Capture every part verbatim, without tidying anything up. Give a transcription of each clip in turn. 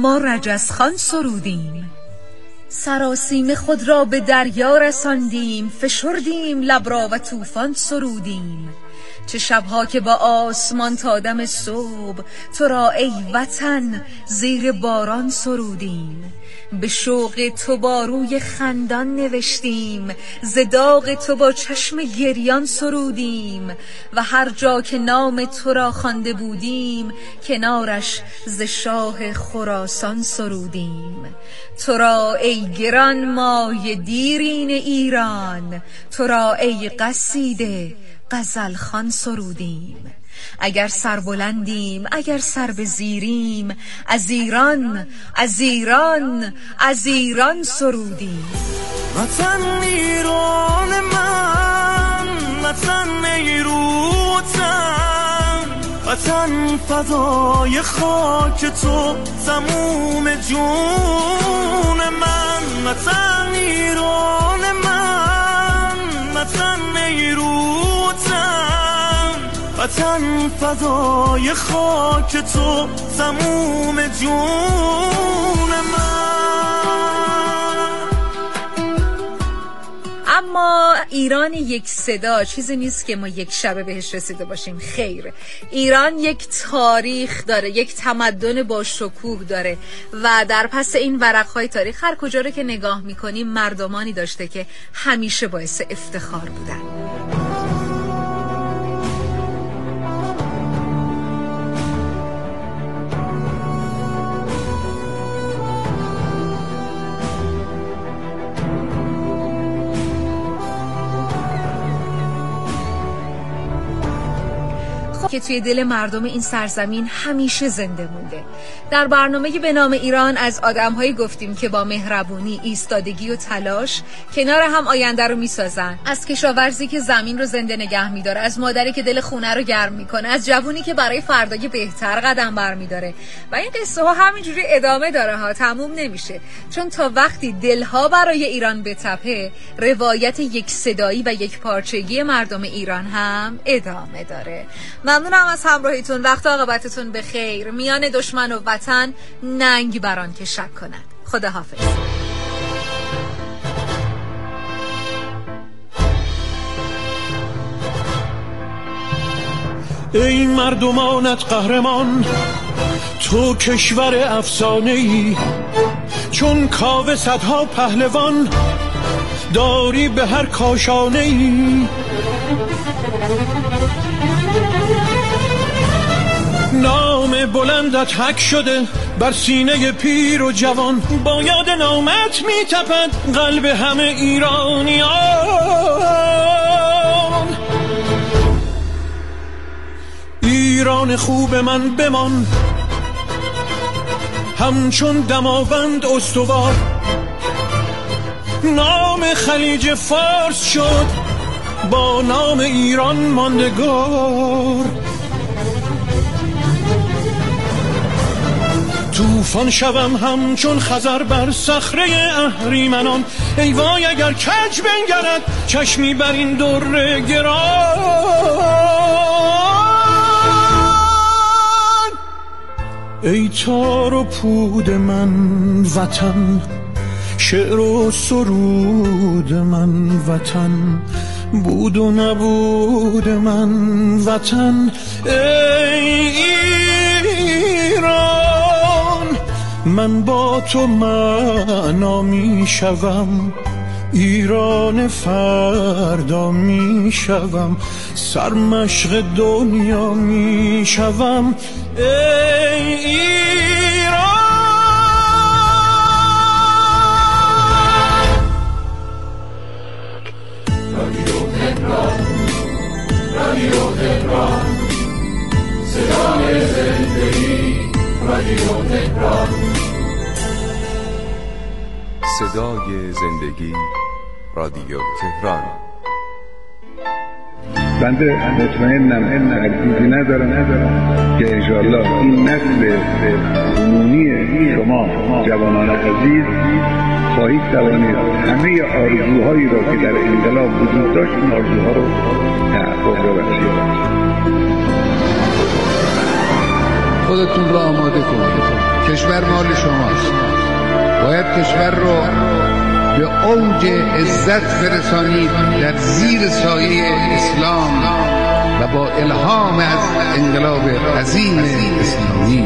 اما رجزخوان سرودیم. سراسیم خود را به دریا رساندیم، فشردیم لب را و طوفان سرودیم. چه شبها که با آسمان تا دم صبح تو را ای وطن زیر باران سرودیم. به شوق تو با روی خندان نوشتیم، ز داغ تو با چشم گریان سرودیم. و هر جا که نام تو را خوانده بودیم، کنارش ز شاه خراسان سرودیم. تو را ای گران مایه دیرین ایران، تو را ای قصیده غزل خوان سرودیم. اگر سربلندیم اگر سر به زیریم، از ایران از ایران از ایران سرودیم. وطن ایران من، وطن ایروتن، وطن فدای خاک تو تموم جون من. وطن ایران من، وطن ایروتن، وطن فدای خاک تو تموم جون من. اما ایران یک صدا چیزی نیست که ما یک شبه بهش رسیده باشیم، خیر. ایران یک تاریخ داره، یک تمدن با شکوه داره و در پس این ورقهای تاریخ هر کجا رو که نگاه میکنیم مردمانی داشته که همیشه باعث افتخار بودن. که توی دل مردم این سرزمین همیشه زنده مونده. در برنامه به نام ایران از آدم‌هایی گفتیم که با مهربونی، ایستادگی و تلاش کنار هم آینده رو میسازن. از کشاورزی که زمین رو زنده نگه میداره، از مادری که دل خونه رو گرم میکنه، از جوونی که برای فردای بهتر قدم برمیداره. و این قصه ها همینجوری ادامه داره ها، تموم نمیشه. چون تا وقتی دلها برای ایران بتپه، روایت یک صدایی و یک پارچگی مردم ایران هم ادامه داره. ممنونم از همراهیتون. وقت عاقبتتون به خیر. میان دشمن و وطن ننگ بران که شک کند. خدا حافظ. ای مردمانت قهرمان، تو کشور افسانه‌ای، چون کاوه صدها پهلوان داری به هر کاشانه‌ای. نام بلندت حک شده بر سینه پیر و جوان، با یاد نامت میتپد قلب همه ایرانیان. ایران خوب من بمان، همچون دماوند استوار. نام خلیج فارس شد با نام ایران ماندگار. طوفان شوم همچون خزر بر صخره اهریمنان، ای وای اگر کج بنگرد چشمی بر این در گران. ای تار و پود من وطن، شعر و سرود من وطن، بود و نبود من وطن. ای ایران، من با تو معنا می شوم، ایران فردا می شوم، سرمشق دنیا می شوم. ای ایران. رادیو تهران، رادیو تهران، صدای زندگی. رادیو تهران، صدای زندگی. رادیو تهران. بنده مطمئنم این عزیزی ندارم ندارم که انشاءالله این نسل عمومی شما جوانان عزیز خواهید توانید همه آرزوهایی را که در انقلاب وجود داشت این آرزوها رو تحقق ببخشید. خودتون را آماده کنید. کشور مال شماست، باید کشور رو به اوج عزت برسانید در زیر سایه اسلام و با الهام از انقلاب عظیم اسلامی.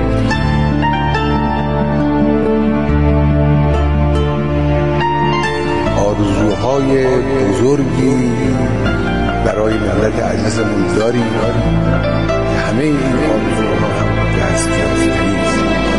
آرزوهای بزرگی برای ملت عزیزمون داریم که همه این آرزوها هم دستیابی نیست.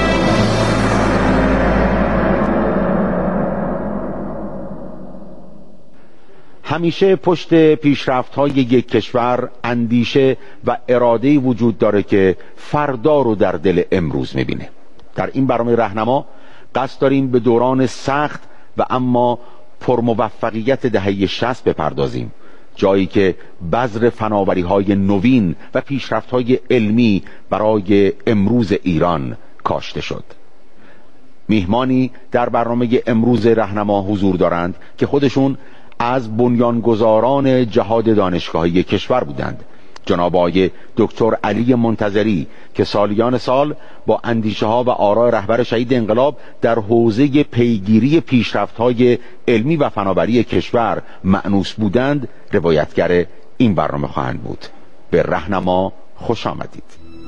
همیشه پشت پیشرفت‌های یک کشور اندیشه و اراده‌ای وجود داره که فردا رو در دل امروز می‌بینه. در این برنامه راهنما قصد داریم به دوران سخت و اما پرموفقیت دهه شصت بپردازیم، جایی که بذر فناوری‌های نوین و پیشرفت‌های علمی برای امروز ایران کاشته شد. میهمانی در برنامه امروز راهنما حضور دارند که خودشون از بنیانگذاران جهاد دانشگاهی کشور بودند. جناب آقای دکتر علی منتظری که سالیان سال با اندیشه ها و آراء رهبر شهید انقلاب در حوزه پیگیری پیشرفت‌های علمی و فناوری کشور مأنوس بودند، روایتگر این برنامه خواهند بود. به راهنما خوش آمدید.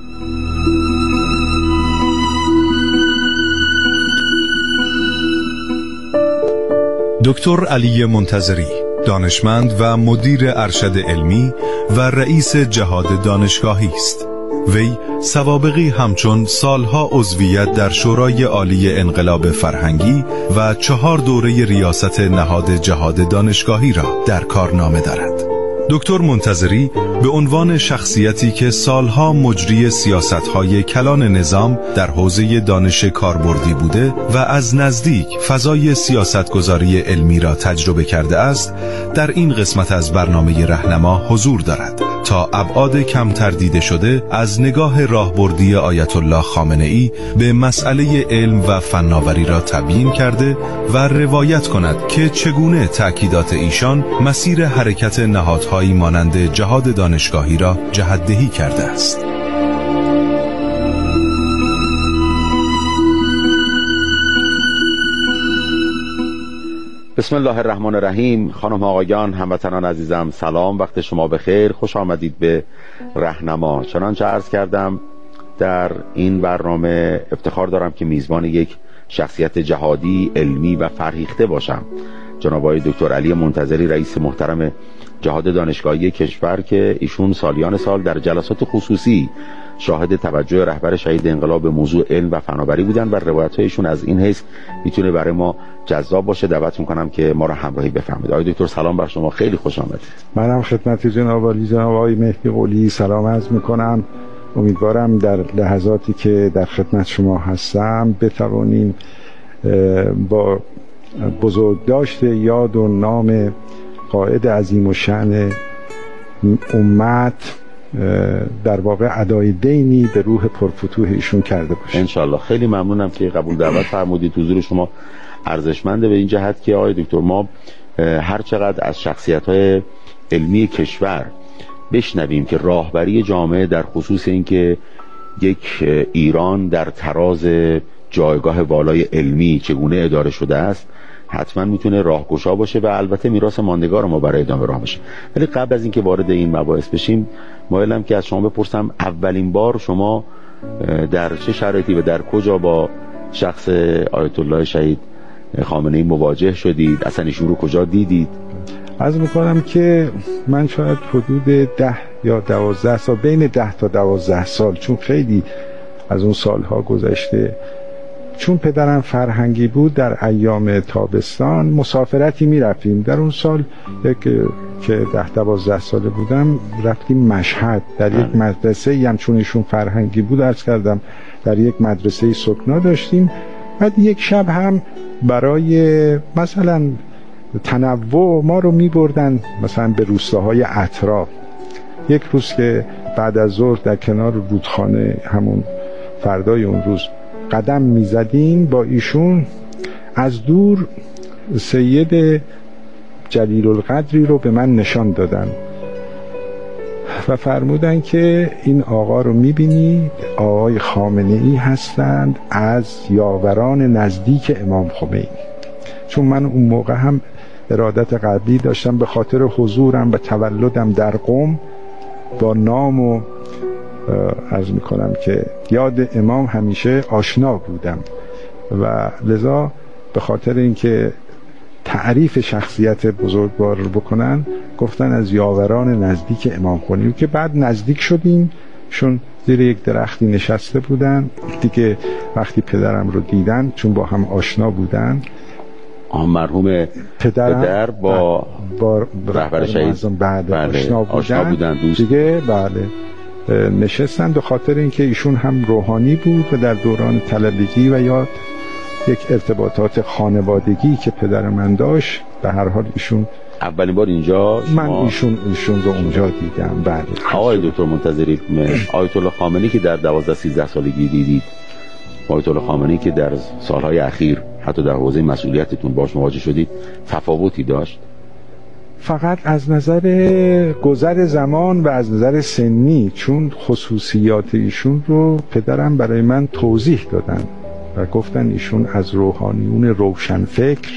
دکتر علی منتظری، دانشمند و مدیر ارشد علمی و رئیس جهاد دانشگاهی است. وی سوابقی همچون سالها عضویت در شورای عالی انقلاب فرهنگی و چهار دوره ریاست نهاد جهاد دانشگاهی را در کارنامه دارد. دکتر منتظری به عنوان شخصیتی که سالها مجری سیاست‌های کلان نظام در حوزه دانش کاربردی بوده و از نزدیک فضای سیاستگذاری علمی را تجربه کرده است، در این قسمت از برنامه راهنما حضور دارد تا ابعاد کمتر دیده شده از نگاه راهبردی آیت الله خامنه‌ای به مسئله علم و فناوری را تبیین کرده و روایت کند که چگونه تأکیدات ایشان مسیر حرکت نهادهایی مانند جهاد دانشگاهی را جهت‌دهی کرده است. بسم الله الرحمن الرحیم. خانم آقایان، هموطنان عزیزم، سلام، وقت شما بخیر، خوش آمدید به راهنما. چنانچه عرض کردم در این برنامه افتخار دارم که میزبان یک شخصیت جهادی، علمی و فرهیخته باشم، جناب آقای دکتر علی منتظری، رئیس محترم جهاد دانشگاهی کشور، که ایشون سالیان سال در جلسات خصوصی شاهد توجه رهبر شهید انقلاب به موضوع علم و فناوری بودن و روایت‌هایشون از این حیث میتونه برای ما جذاب باشه. دعوت میکنم که ما را همراهی بفرمایید. آقای دکتر سلام بر شما، خیلی خوش آمدید. منم خدمت جناب عالی جناب آقای مهدی قلی سلام عرض میکنم. امیدوارم در لحظاتی که در خدمت شما هستم بتوانیم با بزرگداشت یاد و نام قائد عظیم الشأن امت در واقع ادای دینی به روح پرفتوح ایشون کرده باشه انشالله. خیلی ممنونم که قبول دعوت فرمودید. حضور شما ارزشمنده به این جهت که آقای دکتر ما هر چقدر از شخصیت‌های علمی کشور بشنویم که راهبری جامعه در خصوص اینکه یک ایران در تراز جایگاه والای علمی چگونه اداره شده است، حتما میتونه راهگشا باشه و البته میراث ماندگار ما برای ادامه راه باشه. ولی قبل از اینکه وارد این مباحث بشیم، مایلم که از شما بپرسم اولین بار شما در چه شرایطی و در کجا با شخص آیت الله شهید خامنه‌ای مواجه شدید؟ اصلا ایشون رو کجا دیدید؟ عرض میکنم که من شاید حدود ده یا دوازده سال، بین ده تا دوازده سال، چون خیلی از اون سالها گذشته، چون پدرم فرهنگی بود، در ایام تابستان مسافرتی می رفتیم. در اون سال یک که ده دوازده ساله بودم رفتیم مشهد در یک مدرسه هم، چون ایشون فرهنگی بود عرض کردم در یک مدرسه سکنا داشتیم. بعد یک شب هم برای مثلا تنوع ما رو می بردن مثلا به روستاهای اطراف. یک روز که بعد از ظهر در کنار رودخانه همون فردای اون روز قدم میزدیم با ایشون، از دور سید جلیل القدری رو به من نشان دادن و فرمودن که این آقا رو میبینید، آقای خامنه ای هستند از یاوران نزدیک امام خمینی. چون من اون موقع هم ارادت قلبی داشتم به خاطر حضورم و تولدم در قم با نام و عرض میکنم که یاد امام همیشه آشنا بودم و لذا به خاطر اینکه تعریف شخصیت بزرگوار رو بکنن گفتن از یاوران نزدیک امام خمینی، که بعد نزدیک شدیم چون زیر یک درختی نشسته بودن دیگه. وقتی پدرم رو دیدن چون با هم آشنا بودن، مرحوم پدرم پدر با, با رهبر شهید بعد بله آشنا بودن, آشنا بودن دوست. دیگه بله نشستن به خاطر اینکه ایشون هم روحانی بود و در دوران طلبگی و یاد یک ارتباطات خانوادگی که پدر من داشت، به هر حال ایشون اولین بار اینجا من ایشون ایشون رو اونجا دیدم. بعد آقای دکتر منتظری، آیت الله خامنه‌ای که در دوازده سیزده سالگی دیدید، آیت الله خامنه‌ای که در سالهای اخیر حتی در حوزه مسئولیتتون باش مواجه شدید، تفاوتی داشت؟ فقط از نظر گذر زمان و از نظر سنی، چون خصوصیات ایشون رو پدرم برای من توضیح دادن و گفتن ایشون از روحانیون روشنفکر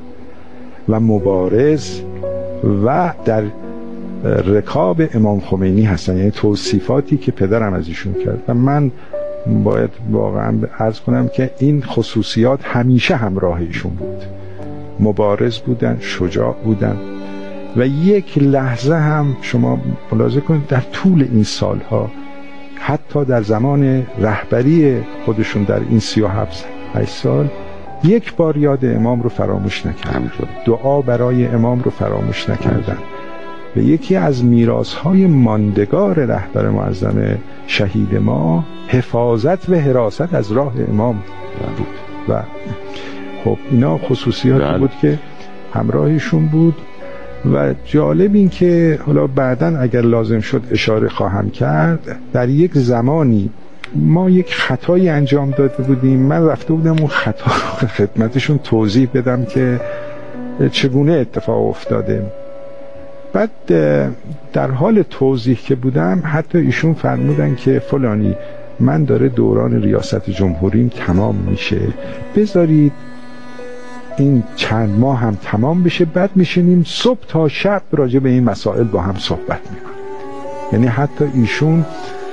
و مبارز و در رکاب امام خمینی هستن، یعنی توصیفاتی که پدرم از ایشون کرد و من باید واقعا عرض کنم که این خصوصیات همیشه همراه ایشون بود. مبارز بودن، شجاع بودن و یک لحظه هم شما ملاحظه کنید در طول این سالها، حتی در زمان رهبری خودشون در این سی و هفت سال، یک بار یاد امام رو فراموش نکردن، دعا برای امام رو فراموش نکردن و یکی از میراث‌های ماندگار رهبر معظم شهید ما حفاظت و حراست از راه امام بود و خب اینا خصوصیاتی بود که همراهشون بود. و جالب این که حالا بعداً اگر لازم شد اشاره خواهم کرد، در یک زمانی ما یک خطایی انجام داده بودیم، من رفته بودم اون خطا رو خدمتشون توضیح بدم که چگونه اتفاق افتاده. بعد در حال توضیح که بودم حتی ایشون فرمودن که فلانی من داره دوران ریاست جمهوریم تمام میشه، بذارید این چند ماه هم تمام بشه، بعد میشینیم صبح تا شب راجع به این مسائل با هم صحبت میکنیم. یعنی حتی ایشون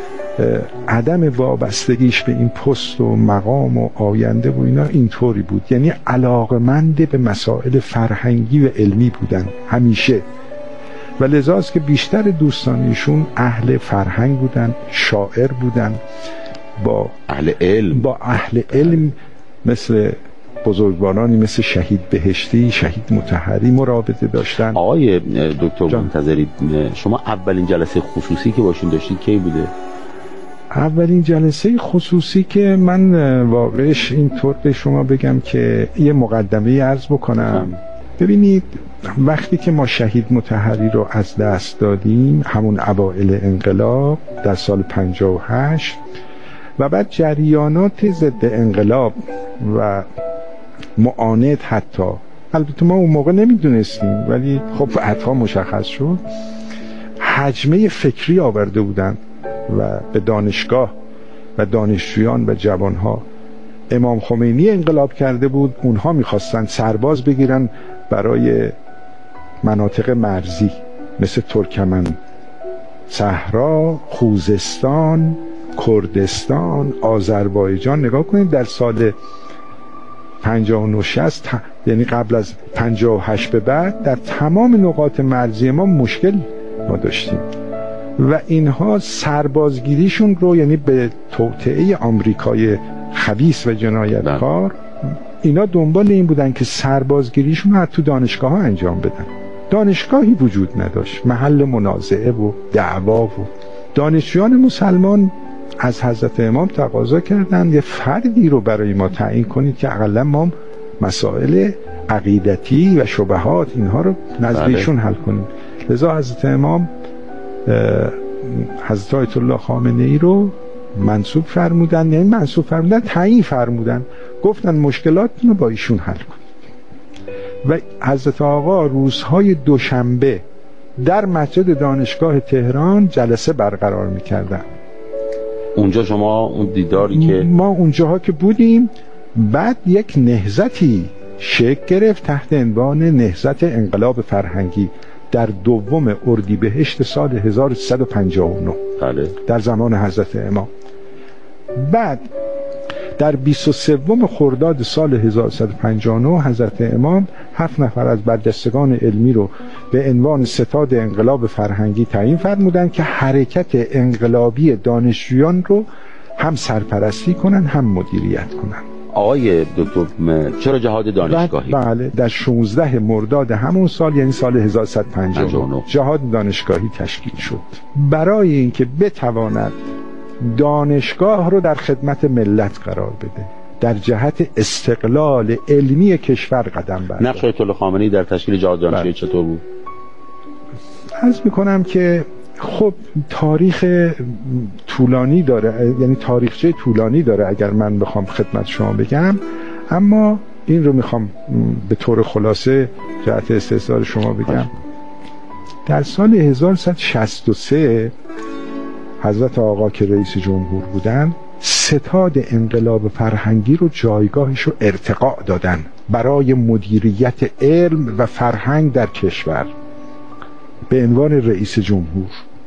عدم وابستگیش به این پست و مقام و آینده و اینا اینطوری بود، یعنی علاقمند به مسائل فرهنگی و علمی بودن همیشه و لذاست که بیشتر دوستان ایشون اهل فرهنگ بودن، شاعر بودن، با اهل علم با اهل علم مثل بزرگوارانی مثل شهید بهشتی، شهید مطهری مراوده داشتن. آقای دکتر منتظری، شما اولین جلسه خصوصی که باشون داشتید کی بوده؟ اولین جلسه خصوصی که من واقعش اینطور به شما بگم که یه مقدمه عرض بکنم. ببینید وقتی که ما شهید مطهری رو از دست دادیم، همون اوائل انقلاب در سال پنجاه و هشت و بعد جریانات ضد انقلاب و معاند، حتی البته ما اون موقع نمیدونستیم ولی خب بعدها مشخص شد، حجمه فکری آورده بودن و به دانشگاه و دانشجویان و جوانها. امام خمینی انقلاب کرده بود، اونها میخواستن سرباز بگیرن برای مناطق مرزی مثل ترکمن، صحرا، خوزستان، کردستان، آذربایجان. نگاه کنید در سال پنجاه و نه شصت، یعنی قبل از پنجاه و هشت به بعد، در تمام نقاط مرزی ما مشکل ما داشتیم و اینها سربازگیریشون رو، یعنی به توطئه آمریکای خبیث و جنایتکار، اینا دنبال این بودن که سربازگیریشون رو تو دانشگاه ها انجام بدن. دانشگاهی وجود نداشت، محل منازعه و دعوا و دانشجویان مسلمان از حضرت امام تقاضا کردن یه فردی رو برای ما تعیین کنید که اقلا ما مسائل عقیدتی و شبهات اینها رو نزد ایشون حل کنیم. لذا حضرت امام حضرت آیت الله خامنه ای رو منصوب فرمودن، یعنی منصوب فرمودن تعیین فرمودن، گفتن مشکلاتتون رو با ایشون حل کنید. و حضرت آقا روزهای دوشنبه در مسجد دانشگاه تهران جلسه برقرار میکردن. اونجا شما اون دیداری که ما اونجاها که بودیم، بعد یک نهضتی شکل گرفت تحت عنوان نهضت انقلاب فرهنگی در دوم اردیبهشت سال هزار و سیصد و پنجاه و نه بله. در زمان حضرت امام. بعد در بیست و سوم خرداد سال هزار و سیصد و پنجاه و نه حضرت امام هفت نفر از برجستگان علمی رو به عنوان ستاد انقلاب فرهنگی تعیین فرمودند که حرکت انقلابی دانشجویان رو هم سرپرستی کنن هم مدیریت کنن. آقای دکتر چرا جهاد دانشگاهی؟ بله، در شانزده مرداد همون سال، یعنی سال هزار و سیصد و پنجاه و نه جهاد دانشگاهی تشکیل شد برای اینکه بتواند دانشگاه رو در خدمت ملت قرار بده، در جهت استقلال علمی کشور قدم برداره. نقش آیت الله خامنه‌ای در تشکیل جهاد دانشگاهی چطور بود؟ عرض میکنم که خب تاریخ طولانی داره، یعنی تاریخچه طولانی داره اگر من بخوام خدمت شما بگم، اما این رو میخوام به طور خلاصه جهت استحضار شما بگم. در سال هزار و سیصد و شصت و سه حضرت آقا که رئیس جمهور بودن، ستاد انقلاب فرهنگی رو جایگاهش رو ارتقاء دادن برای مدیریت علم و فرهنگ در کشور به عنوان رئیس جمهور،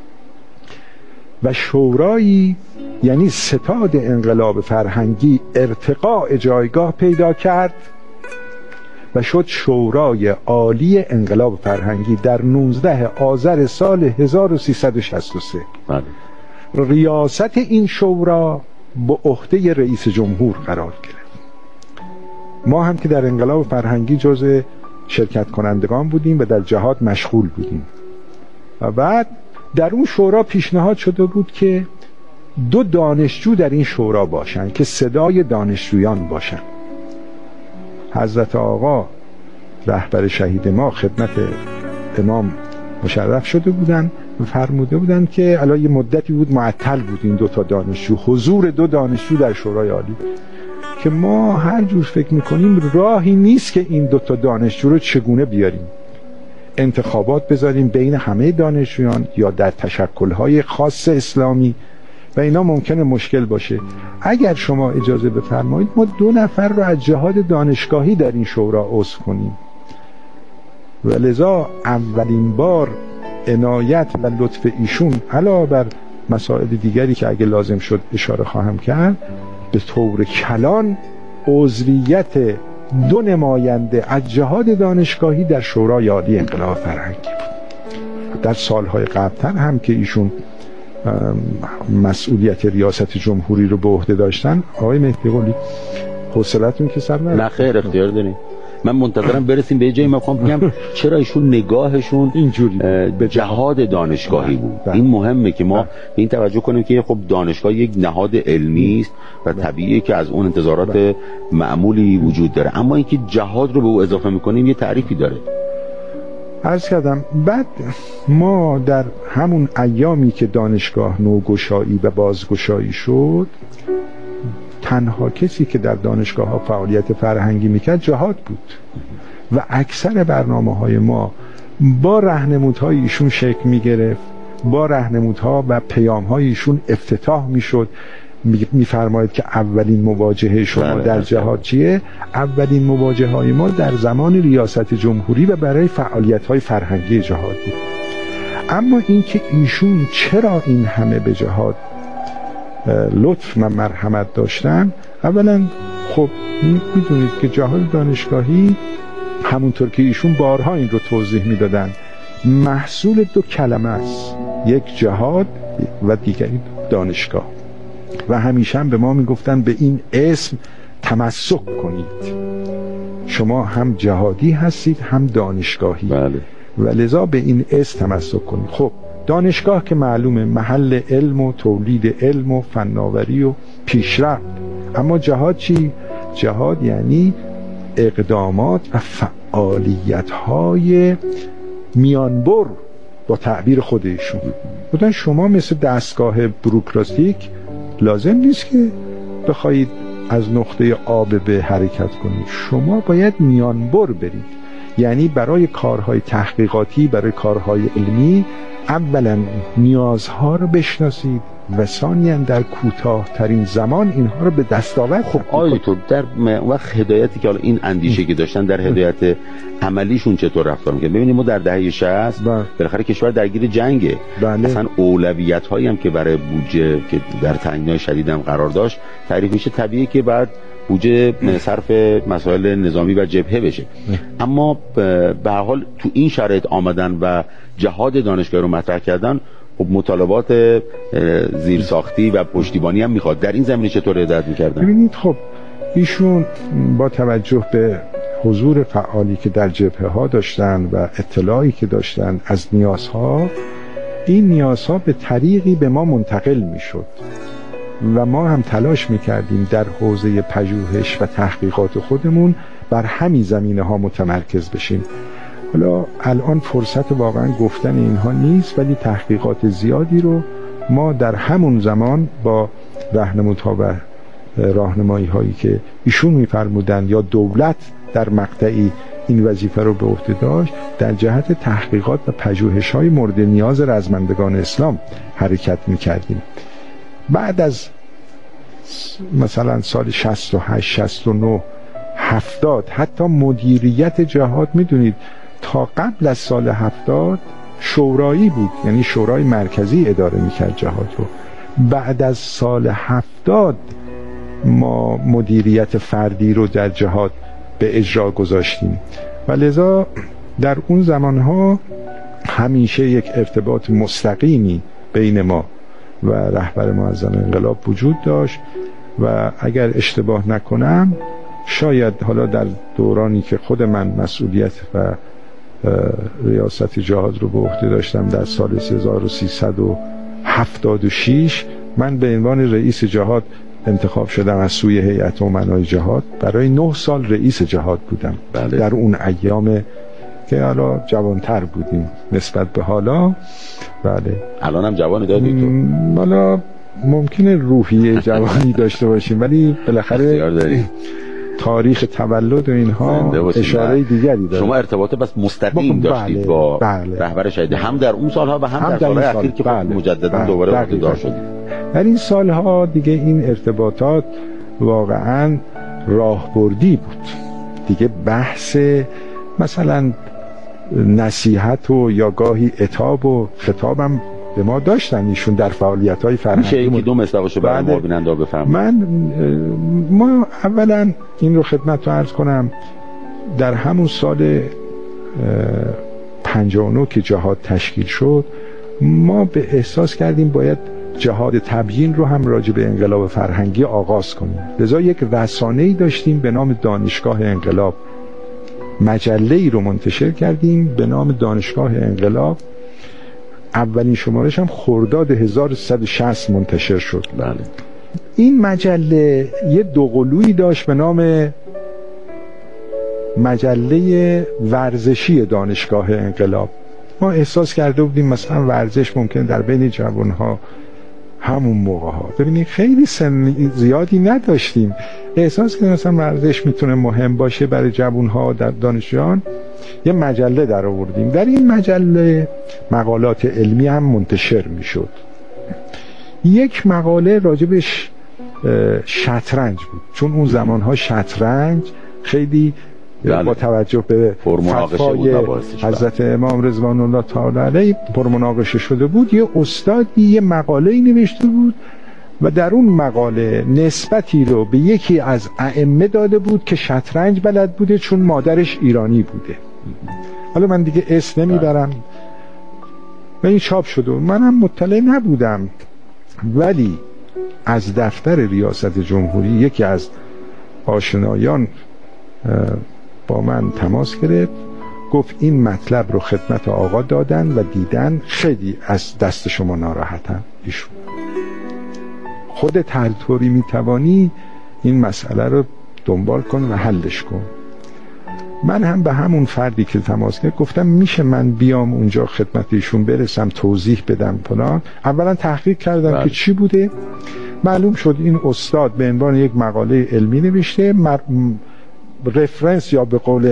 و شورایی، یعنی ستاد انقلاب فرهنگی ارتقاء جایگاه پیدا کرد و شد شورای عالی انقلاب فرهنگی در نوزده آذر سال هزار و سیصد و شصت و سه. بله. ریاست این شورا به عهده رئیس جمهور قرار گرفت. ما هم که در انقلاب فرهنگی جزء شرکت کنندگان بودیم و در جهاد مشغول بودیم. و بعد در اون شورا پیشنهاد شده بود که دو دانشجو در این شورا باشن که صدای دانشجویان باشن. حضرت آقا رهبر شهید ما خدمت امام مشرف شده بودن و فرموده بودن که الان یه مدتی بود معطل بود این دو تا دانشجو، حضور دو دانشجو در شورای عالی، که ما هر جور فکر میکنیم راهی نیست که این دو تا دانشجو رو چگونه بیاریم، انتخابات بذاریم بین همه دانشجویان یا در تشکل‌های خاص اسلامی و اینا ممکنه مشکل باشه. اگر شما اجازه بفرمایید ما دو نفر رو از جهاد دانشگاهی در این شورا عضو کنیم، و لذا اولین بار عنایت و لطف ایشون علاوه بر مسائل دیگری که اگه لازم شد اشاره خواهم کرد، به طور کلان عضویت دو نماینده از جهاد دانشگاهی در شورای عالی انقلاب فرهنگی بود. در سالهای قبل‌تر هم که ایشون مسئولیت ریاست جمهوری رو به عهده داشتن، آقای مهدی قلی حوصله‌تون که سر نره. نه خیر، اختیار دارین. من منتظرم برسیم به جایی. من میخوام بگم چرا ایشون نگاهشون اینجوری به جهاد دانشگاهی بود. بله. این مهمه که ما به این توجه کنیم که خب دانشگاه یک نهاد علمی است و طبیعیه که از اون انتظارات معمولی وجود داره، اما اینکه جهاد رو به او اضافه میکنیم یه تعریفی داره. عرض کردم بعد ما در همون ایامی که دانشگاه نوگشایی و بازگشایی شد، تنها کسی که در دانشگاه ها فعالیت فرهنگی میکرد جهاد بود و اکثر برنامه های ما با راهنمودهای ایشون شکل میگرفت، با راهنمودها و پیام های ایشون افتتاح میشد. میفرماید که اولین مواجهه شما در جهاد چیه؟ اولین مواجهه های ما در زمان ریاست جمهوری و برای فعالیت های فرهنگی جهاد بود. اما اینکه ایشون چرا این همه به جهاد لطف و مرحمت داشتن، اولا خب میدونید که جهاد دانشگاهی همونطور که ایشون بارها این رو توضیح میدادن محصول دو کلمه است، یک جهاد و دیگری دانشگاه، و همیشه هم به ما میگفتن به این اسم تمسک کنید، شما هم جهادی هستید هم دانشگاهی. بله. و لذا به این اسم تمسک کنید. خب دانشگاه که معلومه محل علم و تولید علم و فناوری و پیشرفت، اما جهاد چی؟ جهاد یعنی اقدامات و فعالیت‌های میانبر با تعبیر خودشون. بودن شما مثل دستگاه بروکراتیک لازم نیست که بخواید از نقطه آ به ب حرکت کنید، شما باید میانبر برید، یعنی برای کارهای تحقیقاتی، برای کارهای علمی اولا نیازها رو بشناسید و ثانیاً در کوتاه‌ترین زمان اینها رو به دستاورد. خب آقای دکتر، در وقت هدایتی که حالا این اندیشه که داشتن در هدایت عملیشون چطور رفتار می‌کردن؟ ببینید ما در دهه شصت بالاخره کشور درگیر جنگه. بله. مثلا اولویت‌هایی هم که برای بودجه که در تنگنای شدید هم قرار داشت تعریف میشه، طبیعیه که بعد بودجه صرف مسائل نظامی و جبهه بشه. اما به هر حال تو این شرایط آمدن و جهاد دانشگاهی رو مطرح کردن، خب مطالبات زیرساختی و پشتیبانی هم میخواد. در این زمینه چطور هدایت میکردن؟ ببینید خب ایشون با توجه به حضور فعالی که در جبهه ها داشتن و اطلاعی که داشتن از نیازها، این نیازها به طریقی به ما منتقل میشد و ما هم تلاش میکردیم در حوزه پژوهش و تحقیقات خودمون بر همین زمینه ها متمرکز بشیم. حالا الان فرصت واقعا گفتن اینها نیست، ولی تحقیقات زیادی رو ما در همون زمان با راهنمودها و راهنمایی هایی که ایشون میفرمودن یا دولت در مقطعی این وظیفه رو به عهده داشت، در جهت تحقیقات و پژوهش های مورد نیاز رزمندگان اسلام حرکت میکردیم. بعد از مثلا سال شصت و هشت، شصت و نه، هفتاد، حتی مدیریت جهاد میدونید تا قبل از سال هفتاد شورایی بود، یعنی شورای مرکزی اداره میکرد جهاد رو. بعد از سال هفتاد ما مدیریت فردی رو در جهاد به اجرا گذاشتیم و لذا در اون زمانها همیشه یک ارتباط مستقیمی بین ما و رهبر معظم انقلاب وجود داشت و اگر اشتباه نکنم شاید حالا در دورانی که خود من مسئولیت و ریاست جهاد رو به عهده داشتم در سال هزار و سیصد و هفتاد و شش من به عنوان رئیس جهاد انتخاب شدم از سوی هیئت امنای جهاد. برای نه سال رئیس جهاد بودم. بله. در اون ایام که حالا جوانتر بودیم نسبت به حالا. بله. الان هم جوانی دادی تو؟ حالا ممکنه روحیه جوانی داشته باشیم ولی بالاخره تاریخ تولد و اینها اشاره دیگری داره. شما ارتباط بس مستقیم داشتید بله، با بله. رهبر شهید هم در اون سالها و هم, هم در سالهای اخیر که بله، مجددا بله، دوباره عهده‌دار شدید. در این سالها دیگه این ارتباطات واقعا راهبردی بود. دیگه بحث مثلا نصیحت و یا گاهی عتاب و خطابم به ما داشتن ایشون در فعالیت‌های فرهنگی. میشه یکی دو مصداقشو برای ما بیننده بفرمایید؟ من ما اولا این رو خدمت رو عرض کنم، در همون سال پنجاه و نه که جهاد تشکیل شد ما به احساس کردیم باید جهاد تبیین رو هم راجع به انقلاب فرهنگی آغاز کنیم. لذا یک رسانه‌ای داشتیم به نام دانشگاه انقلاب، مجله‌ای رو منتشر کردیم به نام دانشگاه انقلاب. اولین شمارش هم خرداد هزار و سیصد و شصت منتشر شد. بله. این مجله یه دوقلویی داشت به نام مجله ورزشی دانشگاه انقلاب. ما احساس کرده بودیم مثلا ورزش ممکن در بین جوانها همون موقع ها ببینید خیلی سن زیادی نداشتیم، احساس کردیم مثلا ورزش میتونه مهم باشه برای جوانها در دانشجویان. یه مجله در آوردیم، در این مجله مقالات علمی هم منتشر میشد. یک مقاله راجبش شطرنج بود، چون اون زمانها شطرنج خیلی بله. با توجه به فتوای حضرت امام رضوان الله تعالی علیه پرمناقشه شده بود. یه استادی یه مقاله‌ای نوشته بود و در اون مقاله نسبتی رو به یکی از ائمه داده بود که شطرنج بلد بوده چون مادرش ایرانی بوده. حالا من دیگه اسم نمیبرم و این چاپ شده. منم مطلع نبودم ولی از دفتر ریاست جمهوری یکی از آشنایان با من تماس گرفت، گفت این مطلب رو خدمت آقا دادن و دیدن خیلی از دست شما ناراحتن. ایشون خودت هر طوری میتوانی این مسئله رو دنبال کن و حلش کن. من هم به همون فردی که تماس گرفت گفتم میشه من بیام اونجا خدمت ایشون برسم توضیح بدم فلان. اولا تحقیق کردم بله. که چی بوده. معلوم شد این استاد به عنوان یک مقاله علمی نوشته، مر... رفرنس یا به قول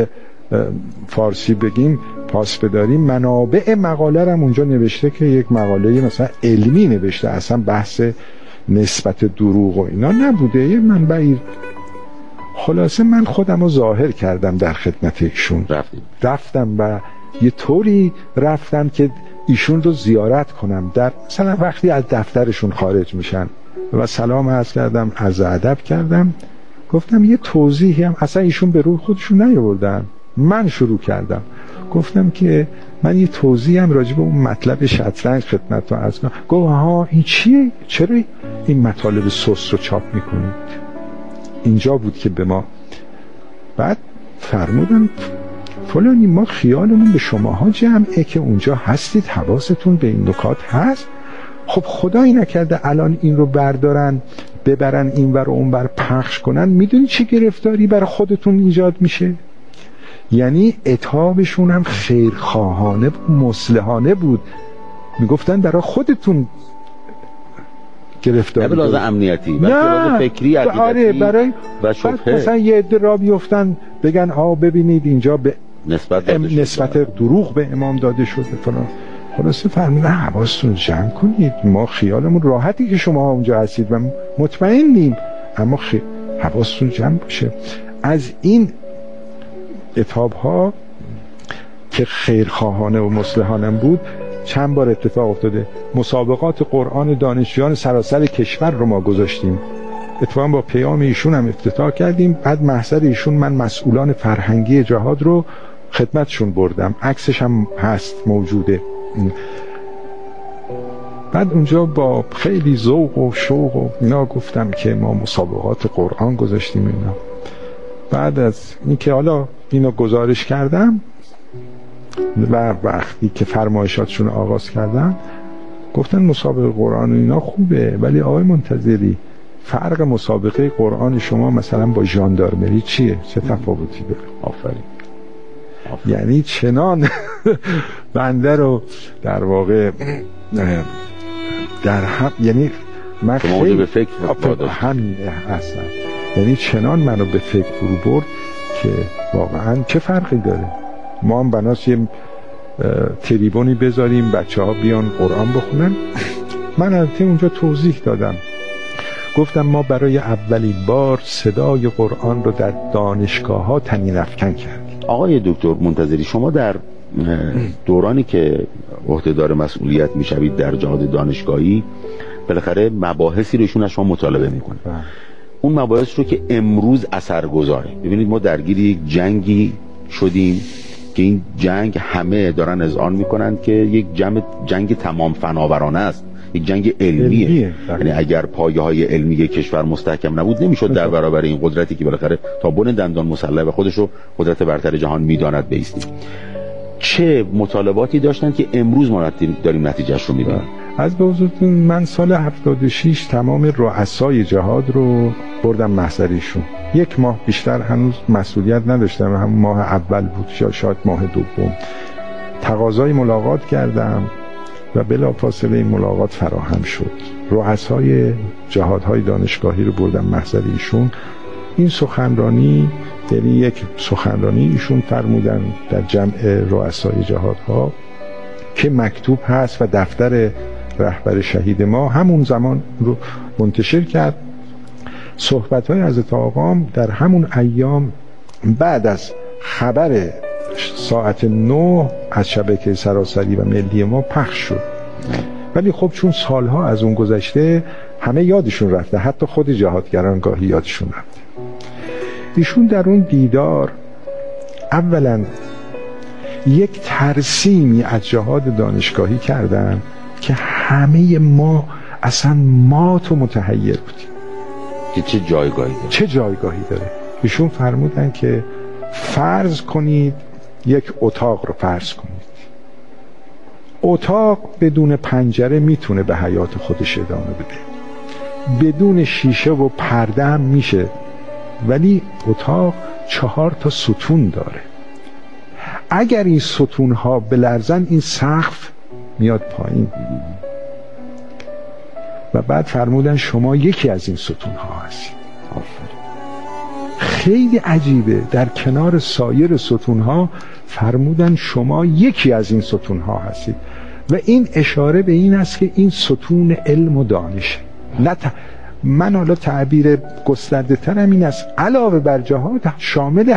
فارسی بگیم پاس بداریم، منابع مقاله رو اونجا نوشته که یک مقاله مثلا علمی نوشته، اصلا بحث نسبت دروغ و اینا نبوده، یه منبعی. خلاصه من خودم رو ظاهر کردم در خدمت ایشون، رفتم و یه طوری رفتم که ایشون رو زیارت کنم، در مثلا وقتی از دفترشون خارج میشن و سلام عرض کردم، عرض ادب کردم، گفتم یه توضیحی هم، اصلا ایشون به روی خودشون نیاوردن، من شروع کردم گفتم که من یه توضیح هم راجع به اون مطلب شطرنج خدمتتون عرض کنم. گفت ها این چیه؟ چرا این مطالب سوس رو چاپ میکنید؟ اینجا بود که به ما بعد فرمودن فلانی ما خیالمون به شماها جمعه که اونجا هستید، حواستون به این نکات هست. خب خدایی نکرده الان این رو بردارن ببرن این ور و اون ور پخش کنن، میدونی چه گرفتاری برای خودتون ایجاد میشه؟ یعنی عتابشون هم خیرخواهانه و مصلحانه بود، میگفتن برای خودتون گرفتاری، نه به لحاظ امنیتی، بلکه لحاظ فکری، عقیدتی آره برای و شبهه. مثلا یه عده را بیفتن بگن آ ببینید اینجا به نسبت, ام نسبت دروغ به امام داده شده فلان. خلاصه فرمودن حواستون جمع کنید، ما خیالمون راحتی که شما اونجا هستید و مطمئنیم، اما خی... حواستون جمع باشه. از این عتاب ها که خیرخواهانه و مصلحانه بود چند بار اتفاق افتاده. مسابقات قرآن دانشجویان سراسر کشور رو ما گذاشتیم، اتفاقا با پیام ایشون هم افتتاح کردیم. بعد محضر ایشون من مسئولان فرهنگی جهاد رو خدمتشون بردم، عکسش هم هست موجوده. بعد اونجا با خیلی ذوق و شوق و اینا گفتم که ما مسابقات قرآن گذاشتیم اینا. بعد از اینکه حالا اینو گزارش کردم و وقتی که فرمایشاتشون آغاز کردن گفتن مسابقه قرآن اینا خوبه، ولی آقای منتظری فرق مسابقه قرآن شما مثلا با ژاندارمری چیه؟ چه تفاوتی داره؟ آفرین. یعنی چنان بنده رو در واقع در هم، یعنی من خیلی به فکر همین اصلا، یعنی چنان منو به فکر فرو برد که واقعا چه فرقی داره. ما هم بناس یه تریبونی بذاریم بچه ها بیان قرآن بخونن. من البته اونجا توضیح دادم، گفتم ما برای اولین بار صدای قرآن رو در دانشگاه ها طنین افکن کردیم. آقای دکتر منتظری، شما در دورانی که عهدهدار مسئولیت میشوید در جهاد دانشگاهی بالاخره مباحثی رو ایشون از شما مطالبه میکنه، اون مباحث رو که امروز اثرگذاره. ببینید ما درگیر یک جنگی شدیم که این جنگ همه دارن اذعان میکنن که یک جنگ جنگ تمام فناورانه است، یک جنگ علمیه, علمیه. یعنی اگر پایه های علمی کشور مستحکم نبود نمیشد در برابر این قدرتی که بالاخره تا بن دندان مسلح و خودش رو قدرت برتر جهان میداند بایستیم. چه مطالباتی داشتن که امروز ما داریم نتیجهش رو میبینیم؟ از به حضورتون من سال هفتاد و شش تمام رؤسای جهاد رو بردم محضرشون. یک ماه بیشتر هنوز مسئولیت نداشتم، همون ماه اول بود یا شاید ماه دوم. تقاضای ملاقات کردم و بلافاصله این ملاقات فراهم شد. رؤسای جهادهای دانشگاهی رو بردم محضر ایشون. این سخنرانی یعنی یک سخنرانی ایشون فرمودن در جمع رؤسای جهادها که مکتوب هست و دفتر رهبر شهید ما همون زمان رو منتشر کرد. صحبت‌های حضرت آقام در همون ایام بعد از خبر ساعت نه از شبکه سراسری و ملی ما پخش شد، ولی خب چون سالها از اون گذشته همه یادشون رفته، حتی خود جهادگران گاهی یادشون رفته. ایشون در اون دیدار اولا یک ترسیمی از جهاد دانشگاهی کردن که همه ما اصلا مات و متحیر بودیم که چه جایگاهی داره. چه جایگاهی داره. ایشون فرمودن که فرض کنید یک اتاق رو فرض کنید، اتاق بدون پنجره میتونه به حیات خودش ادامه بده، بدون شیشه و پرده هم میشه، ولی اتاق چهار تا ستون داره. اگر این ستون ها بلرزن این سقف میاد پایین. و بعد فرمودن شما یکی از این ستون ها هستید. خیلی عجیبه، در کنار سایر ستونها فرمودن شما یکی از این ستونها هستید و این اشاره به این است که این ستون علم و دانشه. نه ت... من حالا تعبیر گسترده ترم این است، علاوه بر جهاد شامل